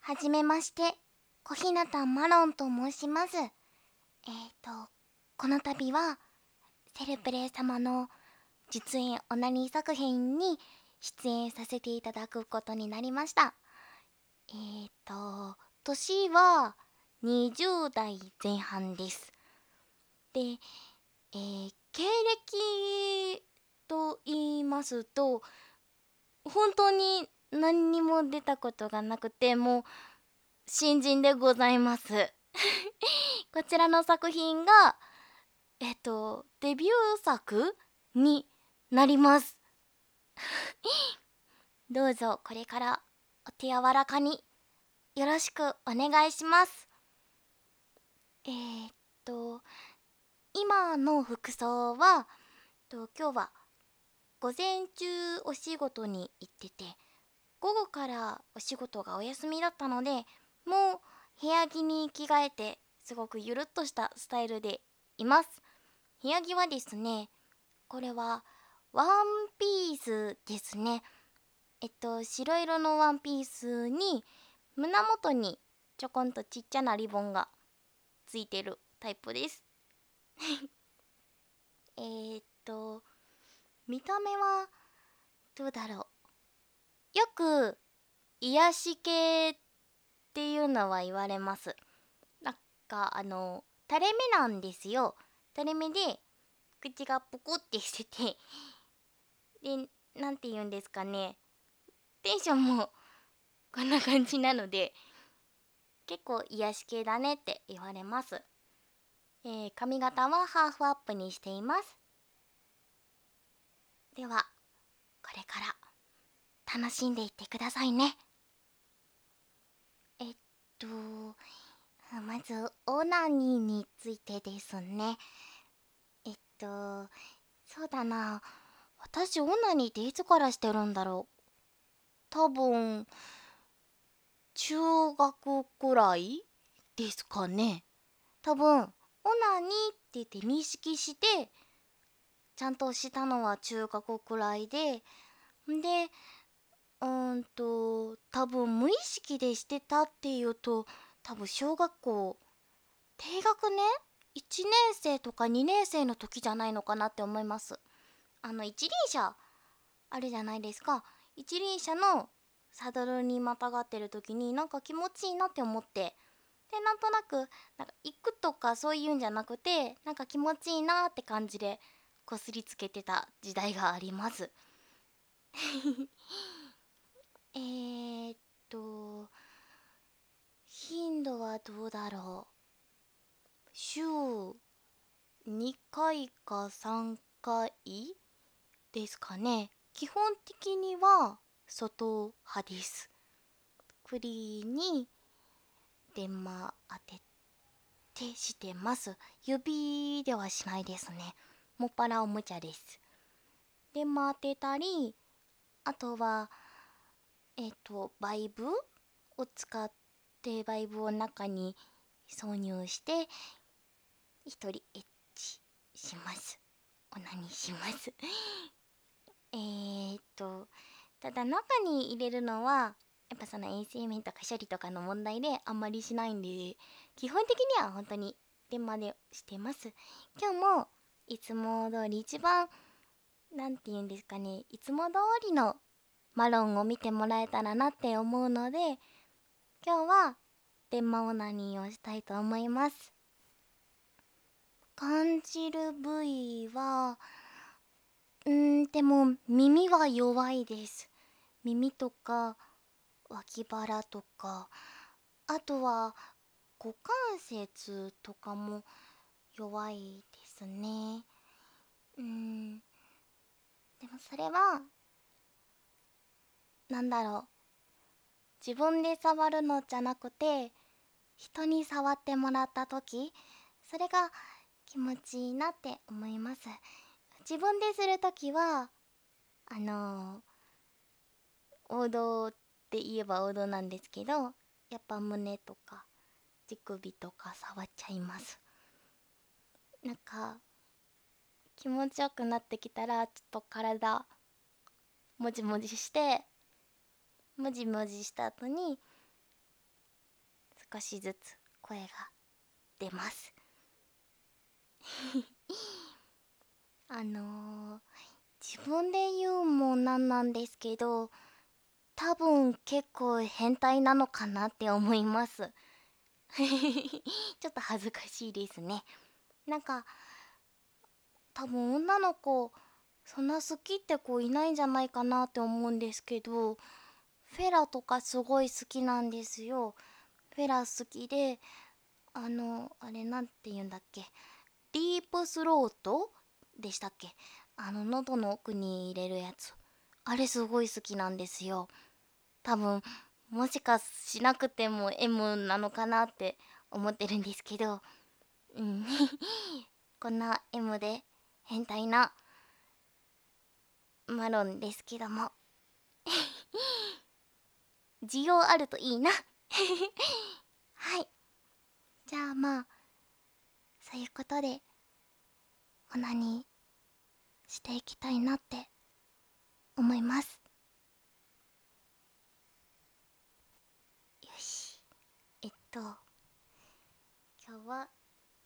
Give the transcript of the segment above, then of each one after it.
はじめまして、小日向マロンと申します。この度は、セルプレイ様の実演オナニー作品に出演させていただくことになりました。年は20代前半です。で、経歴と言いますと、本当に何にも出たことがなくて、もう新人でございます。こちらの作品が、デビュー作になります。どうぞこれからお手柔らかによろしくお願いします。えー、っと、今の服装は、今日は午前中お仕事に行ってて、午後からお仕事がお休みだったので、もう部屋着に着替えて、すごくゆるっとしたスタイルでいます。部屋着はですね、これはワンピースですね。白色のワンピースに胸元にちょこんとちっちゃなリボンがついてるタイプです。えーっと、見た目はどうだろう。よく癒し系っていうのは言われます。なんか垂れ目なんですよ。垂れ目で口がポコってしてて、で、なんて言うんですかね。テンションもこんな感じなので、結構癒し系だねって言われます。髪型はハーフアップにしています。では、これから楽しんでいってくださいね。えっと、まず、オナニーについてですね。えっと、そうだな。私、オナニーっていつからしてるんだろう。多分、中学くらいですかね。多分、オナニーって言って認識して、ちゃんとしたのは中学くらいで、で、多分無意識でしてたっていうと、多分小学校、低学年 ?1 年生とか2年生の時じゃないのかなって思います。一輪車、あるじゃないですか。一輪車のサドルにまたがってる時になんか気持ちいいなって思って、で、なんとなく、なんか行くとかそういうんじゃなくて、なんか気持ちいいなって感じで、こすりつけてた時代があります。えーっと、頻度はどうだろう。週2回か3回ですかね。基本的には外派です。クリーに電話当ててしてます。指ではしないですね。もっぱらおもちゃです。電話当てたり、あとは、バイブを使ってバイブを中に挿入して一人エッチします。オナニーします。えただ中に入れるのはやっぱその衛生面とか処理とかの問題であんまりしないんで、基本的には本当に電話でしてます。今日もいつも通り一番なんて言うんですかね、いつも通りのマロンを見てもらえたらなって思うので、今日は電話オナニーをしたいと思います。感じる部位は、でも耳は弱いです。耳とか脇腹とか、あとは股関節とかも弱いですね。でもそれは、なんだろう。自分で触るのじゃなくて、人に触ってもらった時、それが気持ちいいなって思います。自分でする時は、あの王道って言えば王道なんですけど、やっぱ胸とか乳首とか触っちゃいます。なんか気持ちよくなってきたらちょっと体もじもじして、もじもじした後に少しずつ声が出ます。自分で言うもなんなんですけど、多分結構変態なのかなって思います。ちょっと恥ずかしいですね。なんか多分女の子そんな好きって子いないんじゃないかなって思うんですけど、フェラとかすごい好きなんですよ。フェラ好きで、あれなんて言うんだっけ、ディープスロートでしたっけ、喉の奥に入れるやつ、あれすごい好きなんですよ。多分もしかしなくても M なのかなって思ってるんですけど、うん。こんな M で変態なマロンですけども、需要あるといいな。はい、じゃあまあそういうことでオナニーしていきたいなって思います。よし、今日は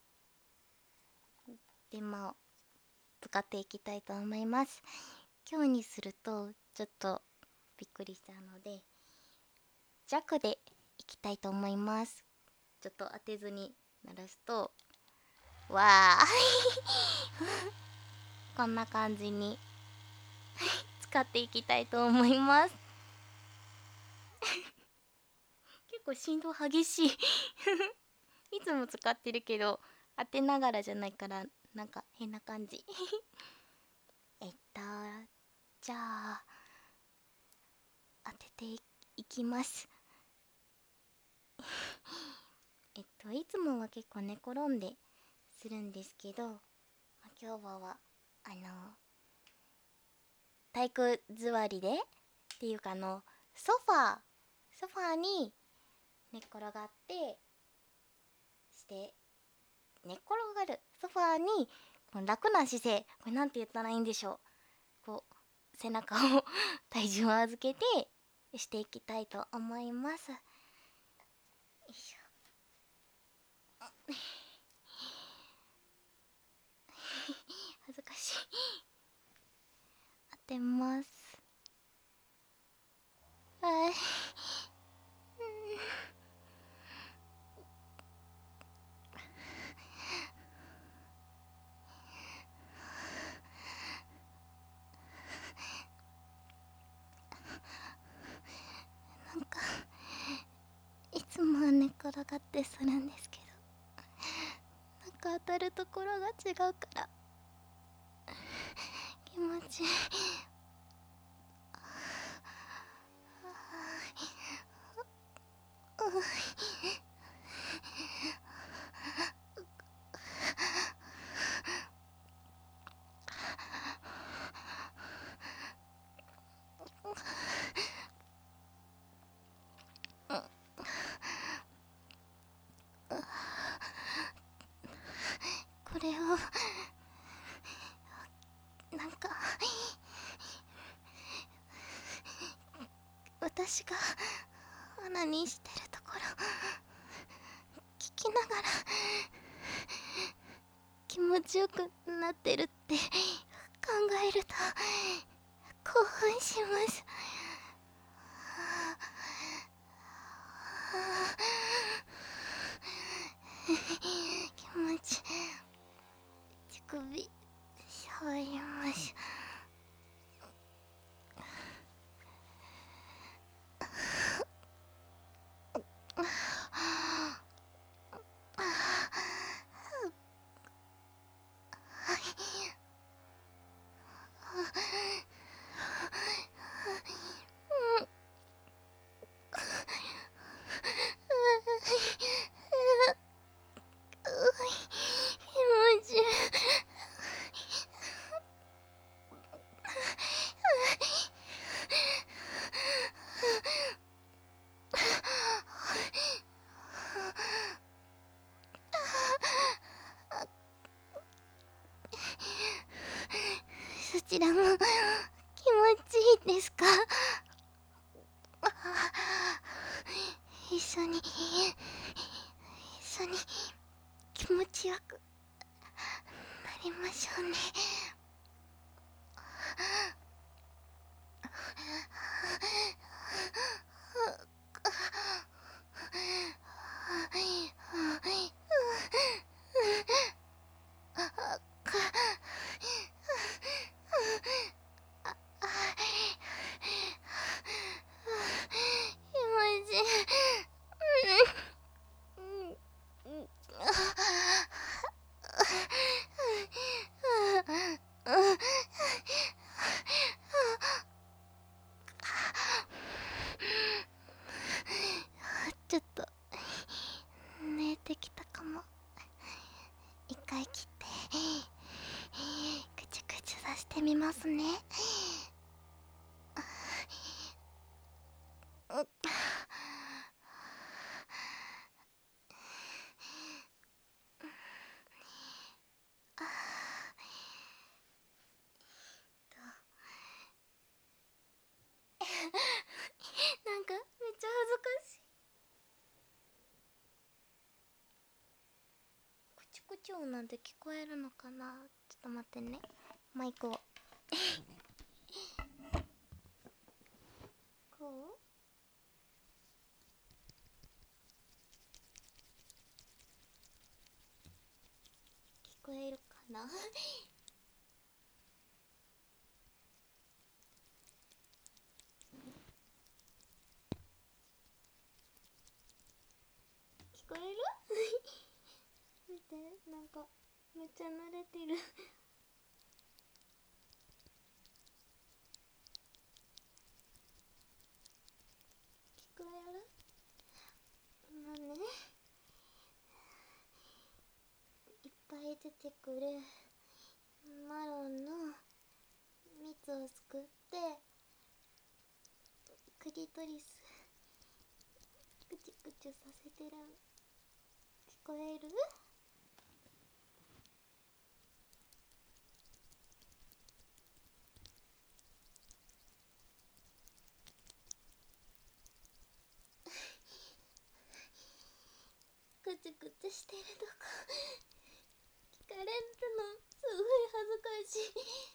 デマを使っていきたいと思います。今日にするとちょっとびっくりしちゃうので弱でいきたいと思います。ちょっと当てずに鳴らすと、わあこんな感じに使っていきたいと思います。結構振動激しいいつも使ってるけど当てながらじゃないからなんか変な感じえっとじゃあ当てていきますいつもは結構寝転んでするんですけど、今日は体育座りでっていうかソファーに寝っ転がってして寝っ転がるソファーにこの楽な姿勢、これなんて言ったらいいんでしょう、こう背中を体重を預けてしていきたいと思います。よいしょ恥ずかしい当てます。はい、なんかいつもは寝転がってするんですけど、なんか当たるところが違うから気持ちいい。これをなんか私がオナニーしてるところ聞きながら気持ちよくなってるって考えると興奮します。気持ち乳首触ります。気持ちいい。そちらも気持ちいいですか？一緒に緒に気持ちよくなりましょうね。ちょっと寝てきたかも。一回切ってくちゅくちゅさしてみますね。なんかめっちゃ恥ずかしい。くちゅくちゅ音なんて聞こえるのかな。ちょっと待ってね、マイクをこう聞こえるかな聞こえる見て、なんかめっちゃ慣れてる聞こえる。今ね、いっぱい出てくるマロンの蜜をすくってクリトリスくちゅくちゅさせてる。聞こえる？くちゅくちゅしてるとこ聞かれるのすごい恥ずかしい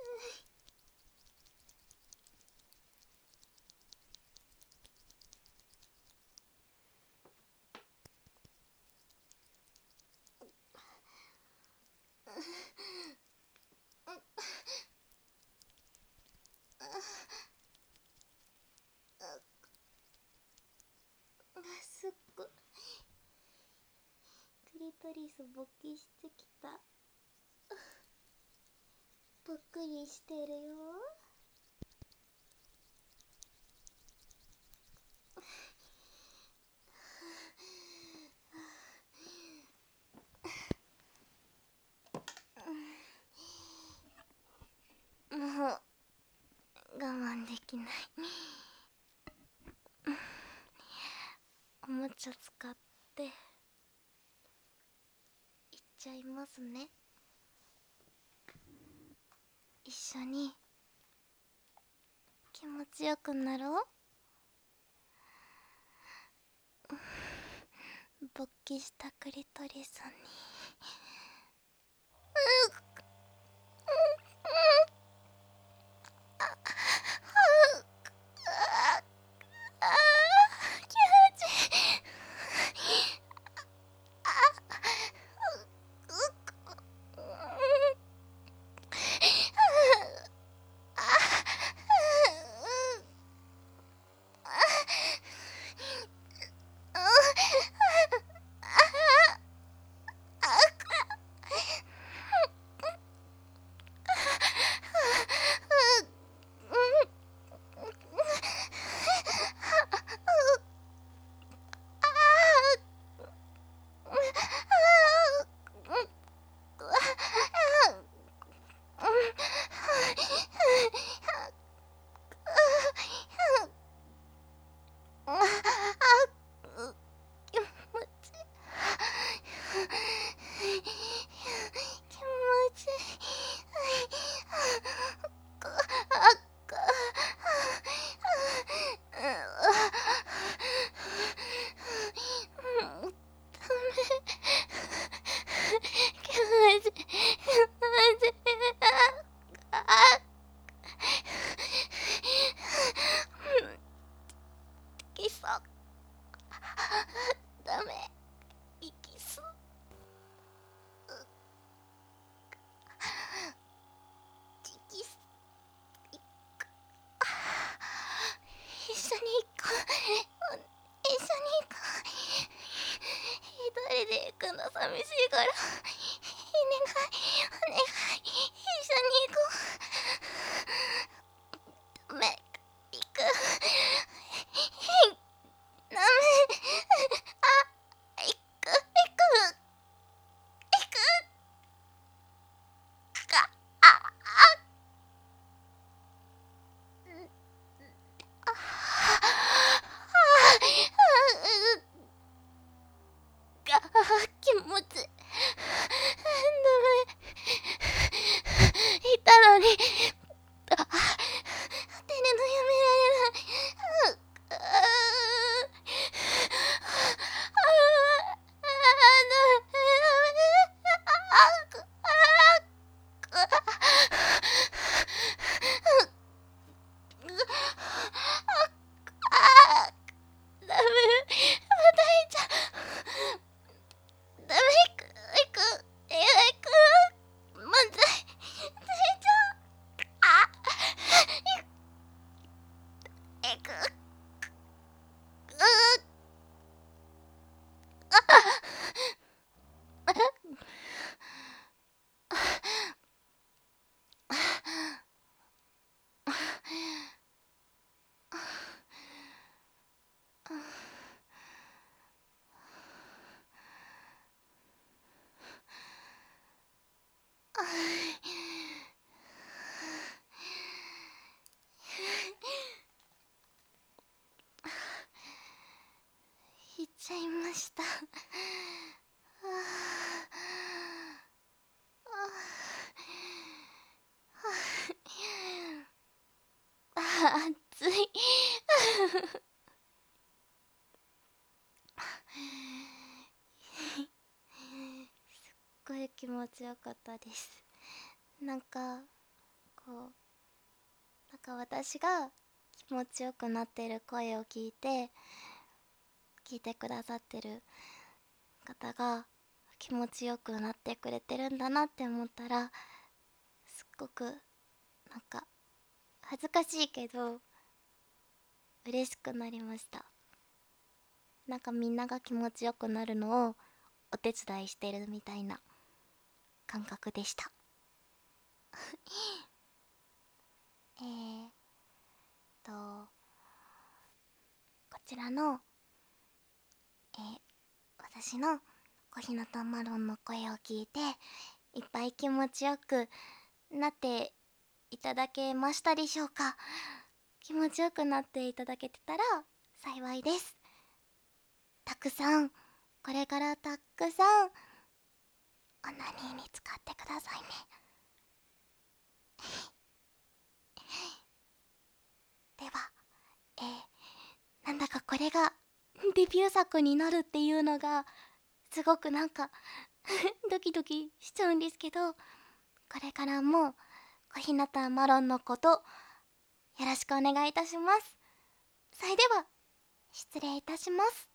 すっごいクリトリス勃起してきた。ぷっくりしてるよ。もう我慢できないおもちゃ使っていっちゃいますね。一緒に気持ちよくなろう。勃起したクリトリスに気持ちいいダメ、息吸う。息吸う。一緒に行こう。一緒に行こう。一人で行くの寂しいから。お願い、お願い、一緒に行こう。ダメ、行く。ダメ。あ、行く、行く。行くか。気持ちダメ。いたのに当てるのやめられない。ダメ、またいちゃう。ダメ、行く、行く、行く、漫才、ついちゃう。行く、行っちゃいました。暑い。すっごい気持ちよかったです。なんかこう、なんか私が気持ちよくなってる声を聞いてくださってる方が気持ちよくなってくれてるんだなって思ったら、すっごくなんか恥ずかしいけど嬉しくなりました。なんかみんなが気持ちよくなるのをお手伝いしてるみたいな感覚でした。えーとこちらの、私の小日向マロンの声を聞いていっぱい気持ちよくなっていただけましたでしょうか。気持ちよくなっていただけてたら幸いです。たくさん、これからたくさんオナニーに使ってくださいね。では、なんだかこれがデビュー作になるっていうのがすごくなんかドキドキしちゃうんですけど、これからも小日向マロンのことよろしくお願いいたします。それでは失礼いたします。